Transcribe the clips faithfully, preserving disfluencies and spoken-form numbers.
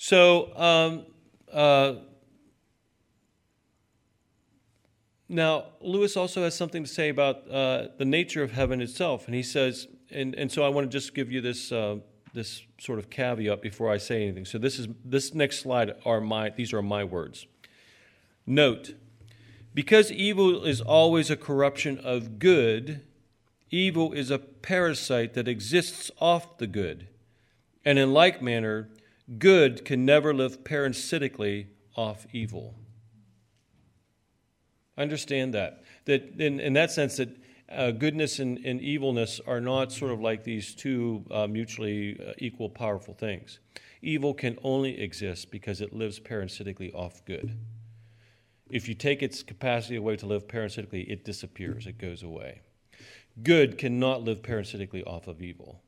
So, um, uh, now, Lewis also has something to say about uh, the nature of heaven itself. And he says, and, and so I want to just give you this uh, this sort of caveat before I say anything. So this is this next slide are my these are my words. Note, because evil is always a corruption of good, evil is a parasite that exists off the good. And in like manner, good can never live parasitically off evil. Understand that. That in, in that sense, that uh, goodness and, and evilness are not sort of like these two uh, mutually uh, equal powerful things. Evil can only exist because it lives parasitically off good. If you take its capacity away to live parasitically, it disappears, it goes away. Good cannot live parasitically off of evil.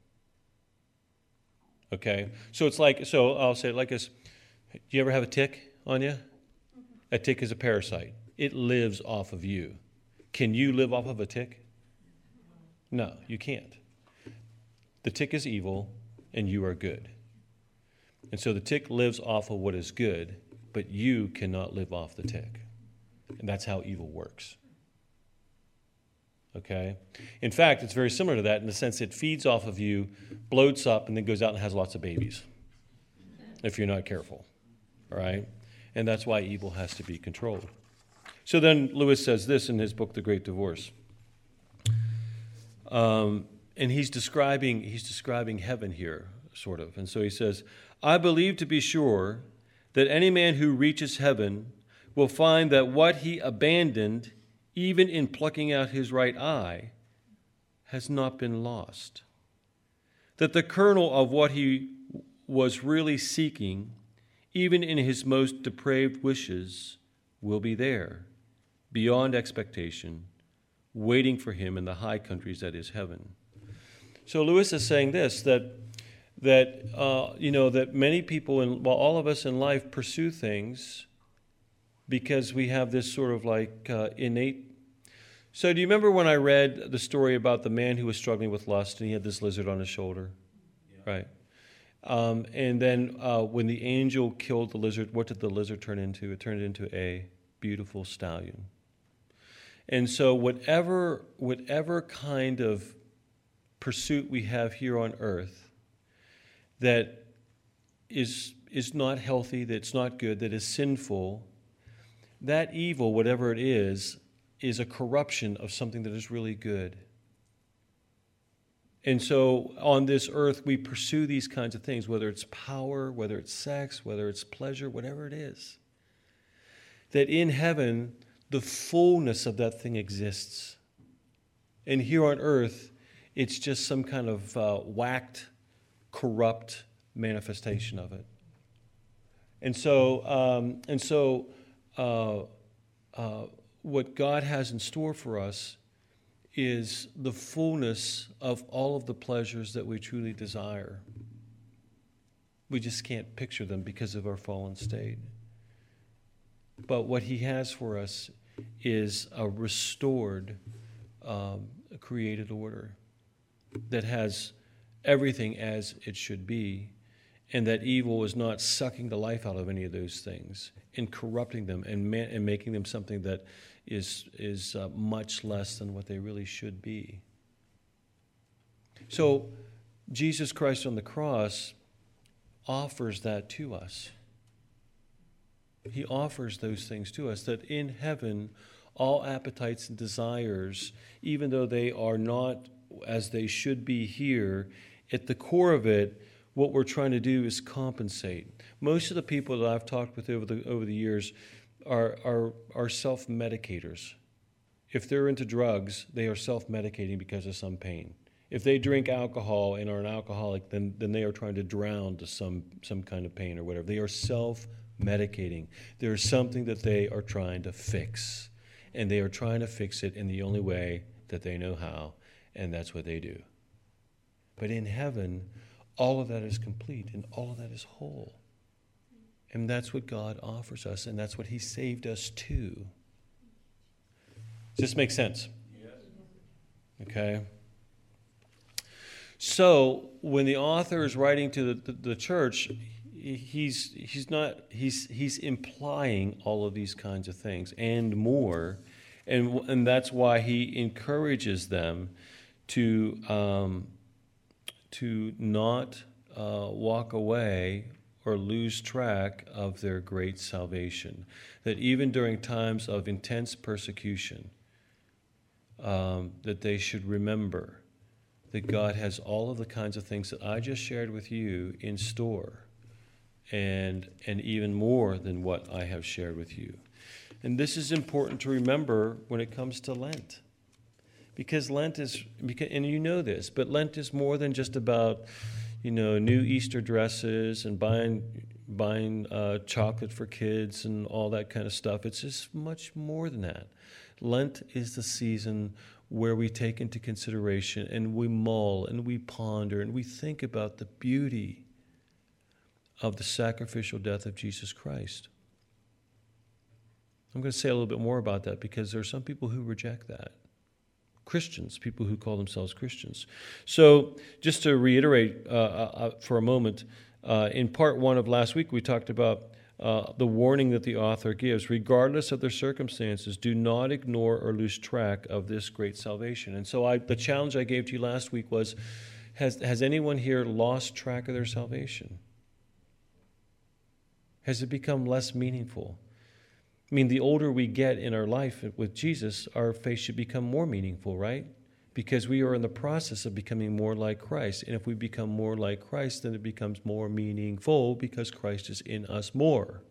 Okay? So it's like, so I'll say it like this. Do you ever have a tick on you? A tick is a parasite. It lives off of you. Can you live off of a tick? No, you can't. The tick is evil, and you are good. And so the tick lives off of what is good, but you cannot live off the tick. And that's how evil works. Okay? In fact, it's very similar to that in the sense it feeds off of you, bloats up, and then goes out and has lots of babies, if you're not careful. All right? And that's why evil has to be controlled. So then Lewis says this in his book, The Great Divorce. Um, and he's describing, he's describing heaven here, sort of. And so he says, I believe to be sure that any man who reaches heaven will find that what he abandoned, even in plucking out his right eye, has not been lost. That the kernel of what he was really seeking, even in his most depraved wishes, will be there, beyond expectation, waiting for him in the high countries that is heaven. So Lewis is saying this, that that uh, you know that many people, in, well, all of us in life pursue things because we have this sort of like uh, innate. So do you remember when I read the story about the man who was struggling with lust and he had this lizard on his shoulder, yeah. Right? Um, and then uh, when the angel killed the lizard, what did the lizard turn into? It turned into a beautiful stallion. And so whatever whatever kind of pursuit we have here on earth that is is not healthy, that's not good, that is sinful, that evil, whatever it is, is a corruption of something that is really good. And so on this earth, we pursue these kinds of things, whether it's power, whether it's sex, whether it's pleasure, whatever it is. That in heaven, the fullness of that thing exists. And here on earth, it's just some kind of uh, whacked, corrupt manifestation of it. And so, um, and so uh, uh, what God has in store for us is the fullness of all of the pleasures that we truly desire. We just can't picture them because of our fallen state. But what he has for us is a restored, um, created order that has everything as it should be, and that evil is not sucking the life out of any of those things and corrupting them and, ma- and making them something that is is uh, much less than what they really should be. So Jesus Christ on the cross offers that to us. He offers those things to us, that in heaven all appetites and desires, even though they are not as they should be here, at the core of it, what we're trying to do is compensate. Most of the people that I've talked with over the over the years are are are self-medicators. If they're into drugs, they are self-medicating because of some pain. If they drink alcohol and are an alcoholic, then then they are trying to drown to some some kind of pain or whatever. They are self-medicating. There is something that they are trying to fix, and they are trying to fix it in the only way that they know how, and that's what they do. But in heaven, all of that is complete and all of that is whole. And that's what God offers us, and that's what he saved us to. Does this make sense? Yes. Okay. So when the author is writing to the, the, the church, he's he's not he's he's implying all of these kinds of things and more, and and that's why he encourages them to um, to not uh, walk away or lose track of their great salvation. That even during times of intense persecution, um, that they should remember that God has all of the kinds of things that I just shared with you in store, and and even more than what I have shared with you. And this is important to remember when it comes to Lent. Because Lent is, and you know this, but Lent is more than just about, you know, new Easter dresses and buying buying uh, chocolate for kids and all that kind of stuff. It's just much more than that. Lent is the season where we take into consideration and we mull and we ponder and we think about the beauty of the sacrificial death of Jesus Christ. I'm going to say a little bit more about that because there are some people who reject that. Christians, people who call themselves Christians. So just to reiterate uh, uh, for a moment, uh, in part one of last week, we talked about uh, the warning that the author gives. Regardless of their circumstances, do not ignore or lose track of this great salvation. And so I, the challenge I gave to you last week was, has, has anyone here lost track of their salvation? Has it become less meaningful? I mean, the older we get in our life with Jesus, our faith should become more meaningful, right? Because we are in the process of becoming more like Christ. And if we become more like Christ, then it becomes more meaningful because Christ is in us more.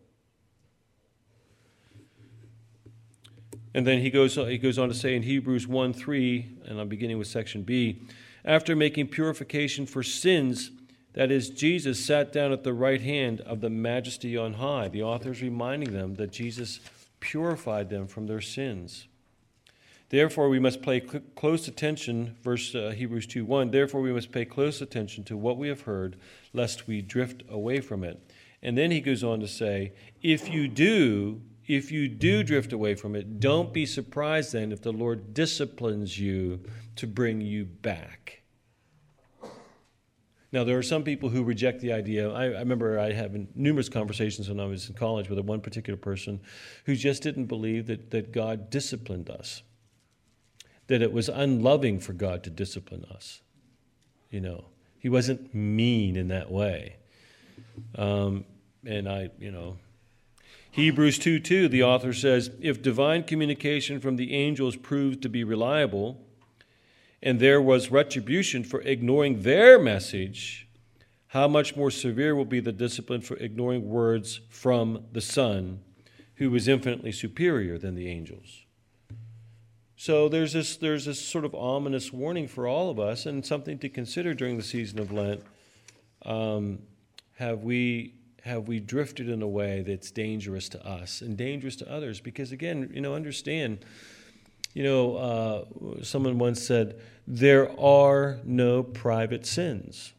And then he goes, he goes on to say in Hebrews one three, and I'm beginning with section B, after making purification for sins, that is, Jesus sat down at the right hand of the Majesty on high. The author is reminding them that Jesus purified them from their sins. Therefore, we must pay cl- close attention, verse uh, Hebrews two one, therefore we must pay close attention to what we have heard, lest we drift away from it. And then he goes on to say, if you do, if you do drift away from it, don't be surprised then if the Lord disciplines you to bring you back. Now, there are some people who reject the idea. I, I remember I had numerous conversations when I was in college with one particular person who just didn't believe that, that God disciplined us, that it was unloving for God to discipline us. You know, he wasn't mean in that way. Um, and I, you know, Hebrews two two, the author says, if divine communication from the angels proved to be reliable, and there was retribution for ignoring their message, how much more severe will be the discipline for ignoring words from the Son, who is infinitely superior than the angels. So there's this, there's this sort of ominous warning for all of us, and something to consider during the season of Lent. Um, have we have we drifted in a way that's dangerous to us and dangerous to others? Because again, you know, understand. You know, uh, someone once said, there are no private sins.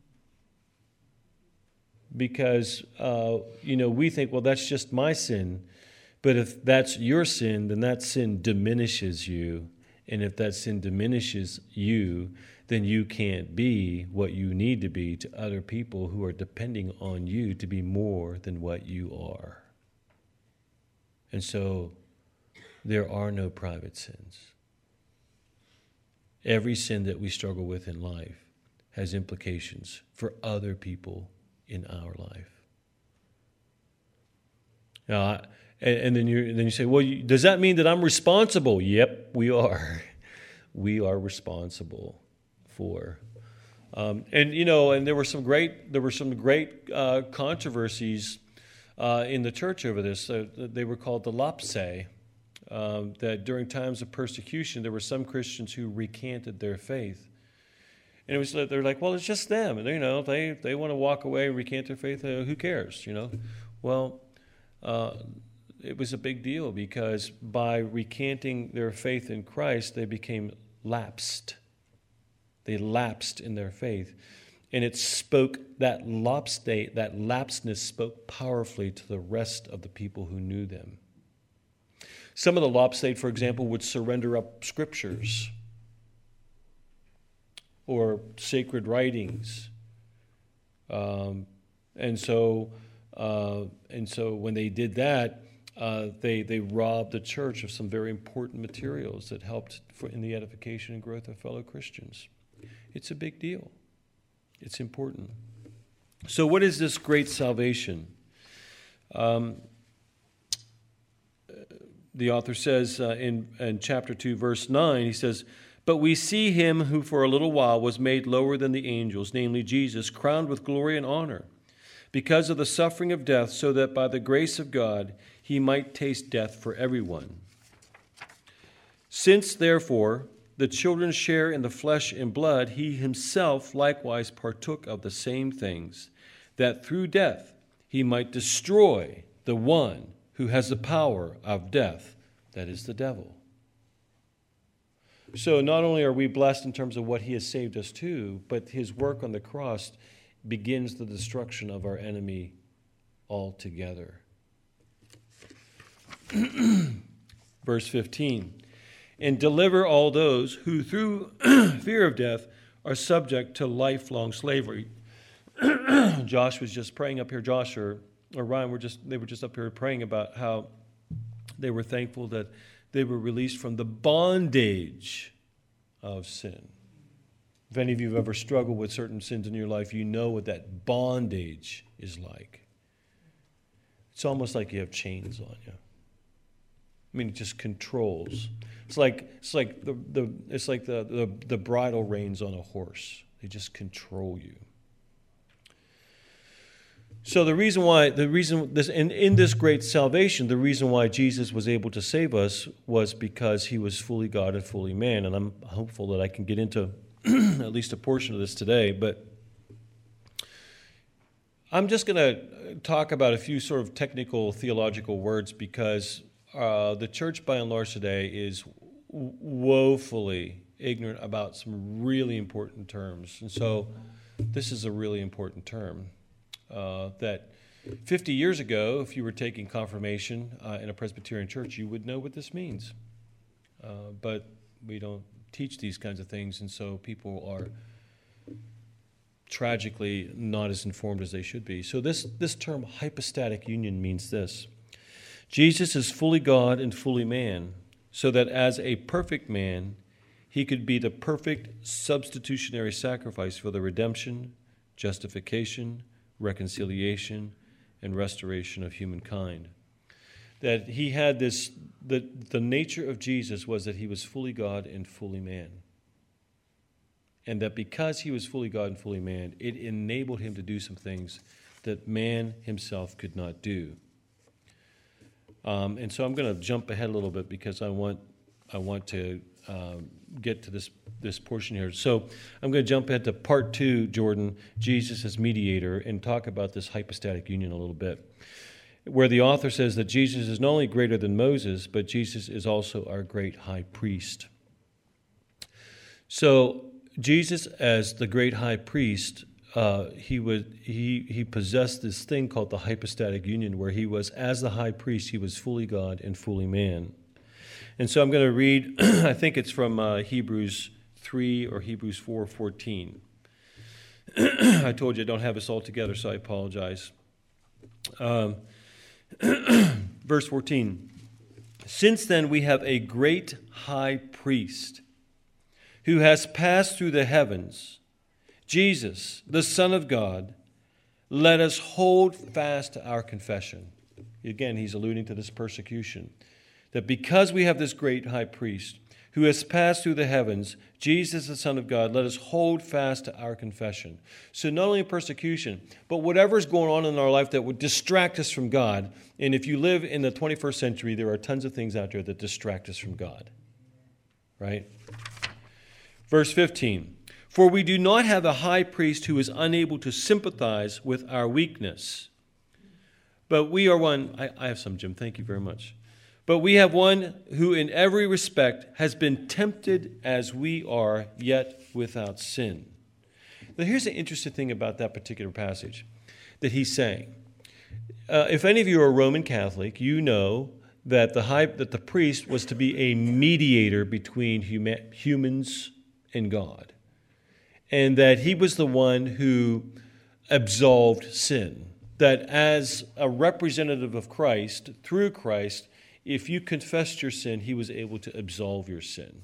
Because, uh, you know, we think, well, that's just my sin. But if that's your sin, then that sin diminishes you. And if that sin diminishes you, then you can't be what you need to be to other people who are depending on you to be more than what you are. And so there are no private sins. Every sin that we struggle with in life has implications for other people in our life. Now, I, and, and then you then you say, well, you, does that mean that I'm responsible? Yep, we are. We are responsible for. Um, and you know, and there were some great there were some great uh, controversies uh, in the church over this. Uh, they were called the Lapsae. Um, that during times of persecution, there were some Christians who recanted their faith. And it was they're like, well, it's just them. And, you know, they, they want to walk away and recant their faith. Uh, who cares, you know? Well, uh, it was a big deal because by recanting their faith in Christ, they became lapsed. They lapsed in their faith. And it spoke, that lapsed, that lapsedness spoke powerfully to the rest of the people who knew them. Some of the Lapsed, for example, would surrender up scriptures or sacred writings. Um, And so, uh, and so when they did that, uh, they they robbed the church of some very important materials that helped for, in the edification and growth of fellow Christians. It's a big deal. It's important. So what is this great salvation? Um, the author says uh, in, in chapter two, verse nine, he says, "But we see him who for a little while was made lower than the angels, namely Jesus, crowned with glory and honor, because of the suffering of death, so that by the grace of God he might taste death for everyone. Since, therefore, the children share in the flesh and blood, he himself likewise partook of the same things, that through death he might destroy the one who has the power of death, that is the devil." So not only are we blessed in terms of what he has saved us to, but his work on the cross begins the destruction of our enemy altogether. Verse fifteen, "And deliver all those who through fear of death are subject to lifelong slavery." Josh was just praying up here, Josh or, or Ryan were just they were just up here praying about how they were thankful that they were released from the bondage of sin. If any of you have ever struggled with certain sins in your life, you know what that bondage is like. It's almost like you have chains on you. I mean, it just controls. It's like it's like the, the it's like the, the, the bridle reins on a horse. They just control you. So the reason why the reason this in, in this great salvation, the reason why Jesus was able to save us was because he was fully God and fully man. And I'm hopeful that I can get into at least a portion of this today, but I'm just going to talk about a few sort of technical theological words because uh, the church by and large today is woefully ignorant about some really important terms. And so this is a really important term uh, that fifty years ago, if you were taking confirmation uh, in a Presbyterian church, you would know what this means. Uh, but we don't teach these kinds of things, and so people are tragically not as informed as they should be. So this, this term hypostatic union means this. Jesus is fully God and fully man, so that as a perfect man, he could be the perfect substitutionary sacrifice for the redemption, justification, reconciliation, and restoration of humankind. That he had this, the, the nature of Jesus was that he was fully God and fully man. And that because he was fully God and fully man, it enabled him to do some things that man himself could not do. Um, and so I'm going to jump ahead a little bit because I want I want to um, get to this this portion here. So I'm going to jump ahead to part two, Jordan, Jesus as mediator, and talk about this hypostatic union a little bit, where the author says that Jesus is not only greater than Moses, but Jesus is also our great high priest. So Jesus, as the great high priest, uh, he would he he possessed this thing called the hypostatic union, where he was, as the high priest, he was fully God and fully man. And so I'm going to read, I think it's from uh, Hebrews three or Hebrews four fourteen. I told you I don't have this all together, so I apologize. Um, verse fourteen. "Since then we have a great high priest who has passed through the heavens, Jesus, the Son of God, let us hold fast to our confession." Again, he's alluding to this persecution. That because we have this great high priest who has passed through the heavens, Jesus, the Son of God, let us hold fast to our confession. So not only persecution, but whatever's going on in our life that would distract us from God. And if you live in the twenty-first century, there are tons of things out there that distract us from God. Right? Verse fifteen, "For we do not have a high priest who is unable to sympathize with our weakness. But we are one," I, I have some, Jim, thank you very much. "But we have one who in every respect has been tempted as we are, yet without sin." Now here's the interesting thing about that particular passage that he's saying. Uh, if any of you are Roman Catholic, you know that the high, that the priest was to be a mediator between huma- humans and God. And that he was the one who absolved sin. That as a representative of Christ, through Christ, if you confessed your sin, he was able to absolve your sin.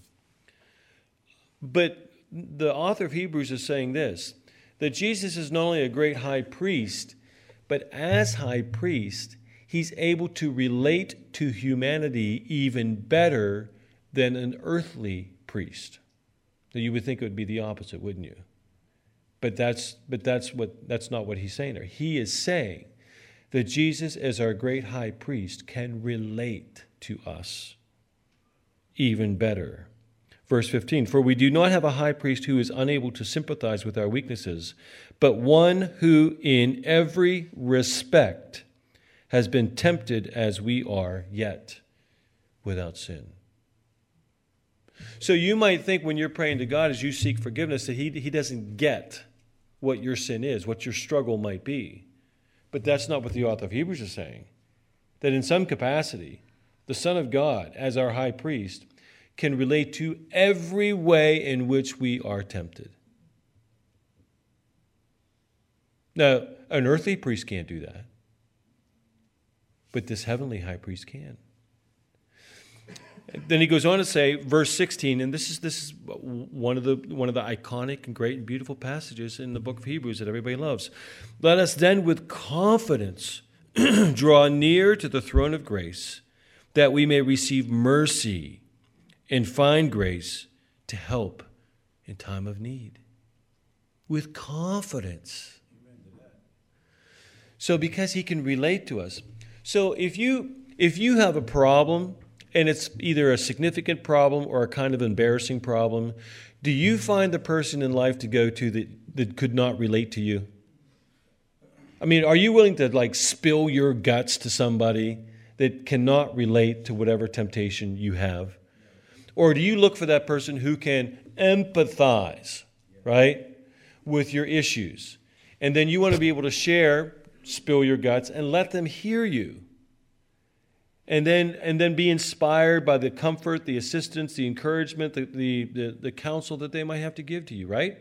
But the author of Hebrews is saying this, that Jesus is not only a great high priest, but as high priest, he's able to relate to humanity even better than an earthly priest. Now, you would think it would be the opposite, wouldn't you? But that's but that's what that's not what he's saying there. He is saying that Jesus, as our great high priest, can relate to us even better. Verse fifteen, for we do not have a high priest who is unable to sympathize with our weaknesses, but one who in every respect has been tempted as we are, yet without sin. So you might think when you're praying to God as you seek forgiveness that he, he doesn't get what your sin is, what your struggle might be. But that's not what the author of Hebrews is saying. That in some capacity, the Son of God, as our high priest, can relate to every way in which we are tempted. Now, an earthly priest can't do that. But this heavenly high priest can. Then he goes on to say, verse sixteen, and this is this is one of the one of the iconic and great and beautiful passages in the book of Hebrews that everybody loves. Let us then with confidence draw near to the throne of grace, that we may receive mercy and find grace to help in time of need. With confidence. So because he can relate to us. So if you if you have a problem, and it's either a significant problem or a kind of embarrassing problem, do you find the person in life to go to that, that could not relate to you? I mean, are you willing to like spill your guts to somebody that cannot relate to whatever temptation you have? Or do you look for that person who can empathize, right, with your issues? And then you want to be able to share, spill your guts, and let them hear you. And then and then be inspired by the comfort, the assistance, the encouragement, the, the, the, the counsel that they might have to give to you, right?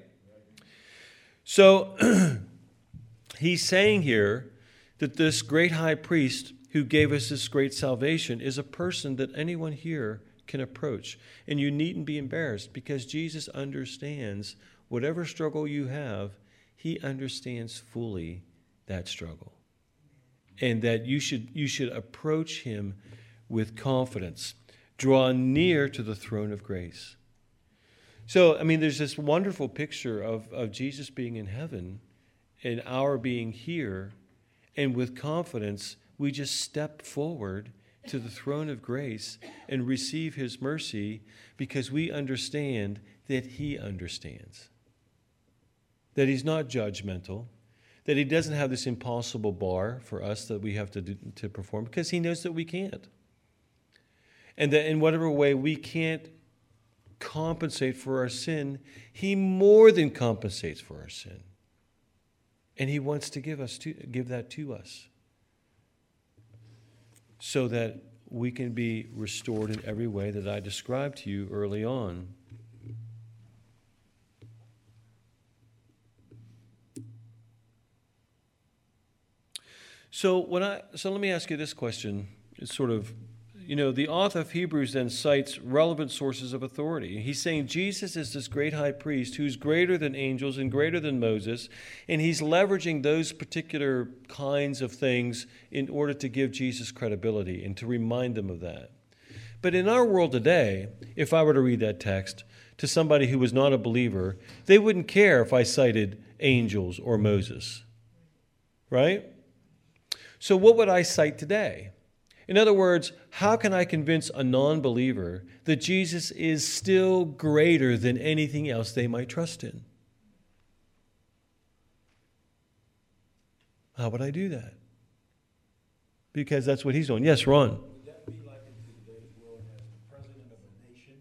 So he's saying here that this great high priest who gave us this great salvation is a person that anyone here can approach. And you needn't be embarrassed because Jesus understands whatever struggle you have, he understands fully that struggle. And that you should you should approach him with confidence. Draw near to the throne of grace. So, I mean, there's this wonderful picture of, of Jesus being in heaven and our being here. And with confidence, we just step forward to the throne of grace and receive his mercy because we understand that he understands. That he's not judgmental. That he doesn't have this impossible bar for us that we have to do, to perform because he knows that we can't. And that in whatever way we can't compensate for our sin, he more than compensates for our sin. And he wants to give us to, give that to us so that we can be restored in every way that I described to you early on. So when I so let me ask you this question. It's sort of, you know, the author of Hebrews then cites relevant sources of authority. He's saying Jesus is this great high priest who's greater than angels and greater than Moses, and he's leveraging those particular kinds of things in order to give Jesus credibility and to remind them of that. But in our world today, if I were to read that text to somebody who was not a believer, they wouldn't care if I cited angels or Moses, right? So what would I cite today? In other words, how can I convince a non-believer that Jesus is still greater than anything else they might trust in? How would I do that? Because that's what he's doing. Yes, Ron. Would that be like in today's world as the president of a nation?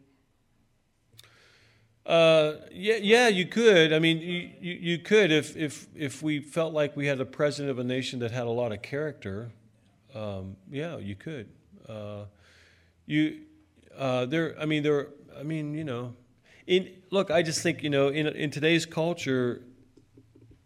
Uh, yeah, yeah, you could. I mean, you, you, you could if, if if we felt like we had a president of a nation that had a lot of character. Um, yeah, you could. Uh, you uh, there. I mean, there. I mean, you know, in look. I just think you know, in in today's culture,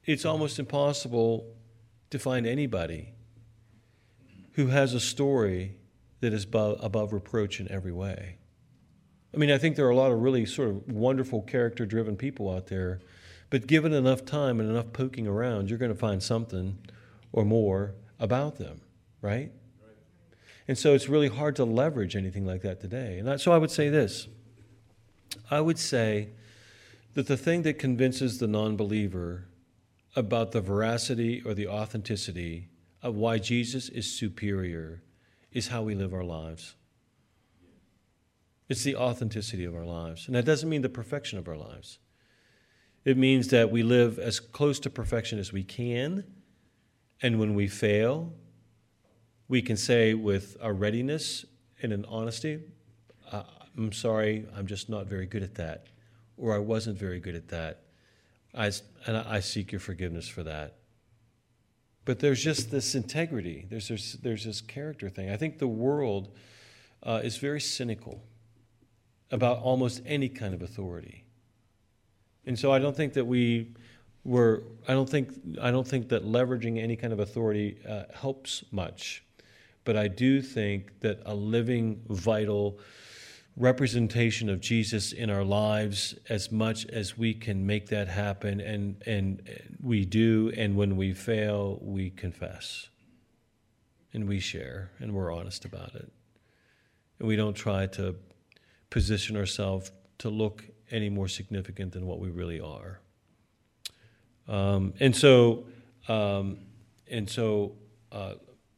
it's almost impossible to find anybody who has a story that is above, above reproach in every way. I mean, I think there are a lot of really sort of wonderful character-driven people out there, but given enough time and enough poking around, you're going to find something or more about them, right? Right. And so it's really hard to leverage anything like that today. And I, so I would say this. I would say that the thing that convinces the non-believer about the veracity or the authenticity of why Jesus is superior is how we live our lives. It's the authenticity of our lives. And that doesn't mean the perfection of our lives. It means that we live as close to perfection as we can, and when we fail, we can say with a readiness and an honesty, I'm sorry, I'm just not very good at that, or I wasn't very good at that, I, and I seek your forgiveness for that. But there's just this integrity, there's this, there's this character thing. I think the world uh, is very cynical about almost any kind of authority. And so I don't think that we were, I don't think, I don't think that leveraging any kind of authority uh, helps much. But I do think that a living, vital representation of Jesus in our lives, as much as we can make that happen, and, and we do, and when we fail, we confess. And we share, and we're honest about it. And we don't try to position ourselves to look any more significant than what we really are. Um, and so, um, and so, uh,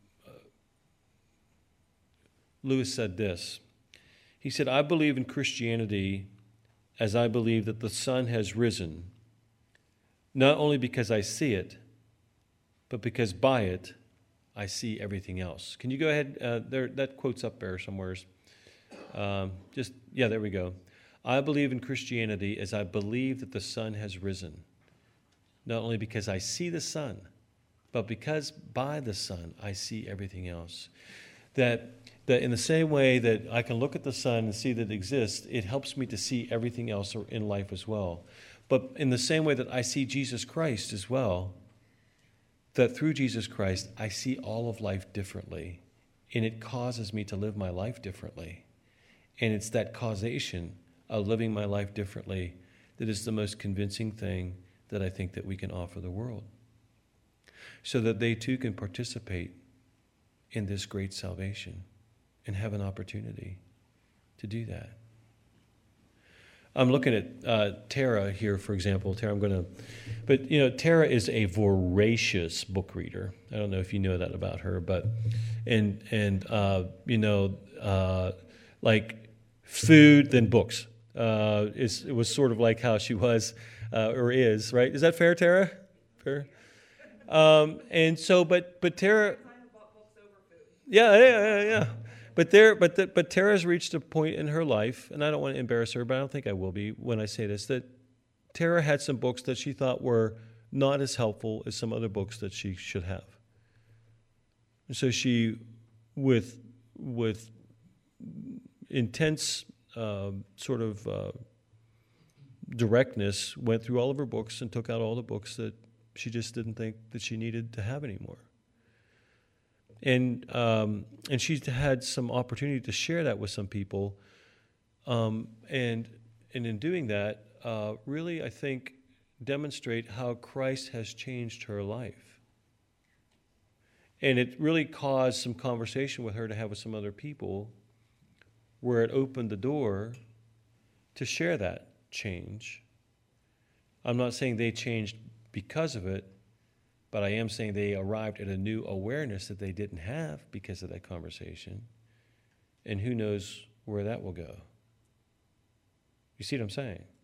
Lewis said this. He said, I believe in Christianity as I believe that the sun has risen, not only because I see it, but because by it I see everything else. Can you go ahead? Uh, there, that quote's up there somewhere. Um, just, yeah, there we go. I believe in Christianity as I believe that the sun has risen, not only because I see the sun, but because by the sun I see everything else. That, that in the same way that I can look at the sun and see that it exists, it helps me to see everything else in life as well. But in the same way that I see Jesus Christ as well, that through Jesus Christ I see all of life differently, and it causes me to live my life differently. And it's that causation of living my life differently that is the most convincing thing that I think that we can offer the world, so that they too can participate in this great salvation and have an opportunity to do that. I'm looking at uh, Tara here, for example. Tara, I'm going to, but you know, Tara is a voracious book reader. I don't know if you know that about her, but, and, and uh, you know, uh, like food, then books. Uh, is, it was sort of like how she was, uh, or is, right? Is that fair, Tara? Fair? Um, and so, but, but Tara, yeah, yeah, yeah, yeah. But there, but the, but Tara's reached a point in her life, and I don't want to embarrass her, but I don't think I will be when I say this, that Tara had some books that she thought were not as helpful as some other books that she should have. And so she, with with intense uh, sort of uh, directness, went through all of her books and took out all the books that she just didn't think that she needed to have anymore. And um, and she's had some opportunity to share that with some people, um, and and in doing that, uh, really, I think, demonstrate how Christ has changed her life. And it really caused some conversation with her to have with some other people, where it opened the door to share that change. I'm not saying they changed because of it, but I am saying they arrived at a new awareness that they didn't have because of that conversation. And who knows where that will go. You see what I'm saying?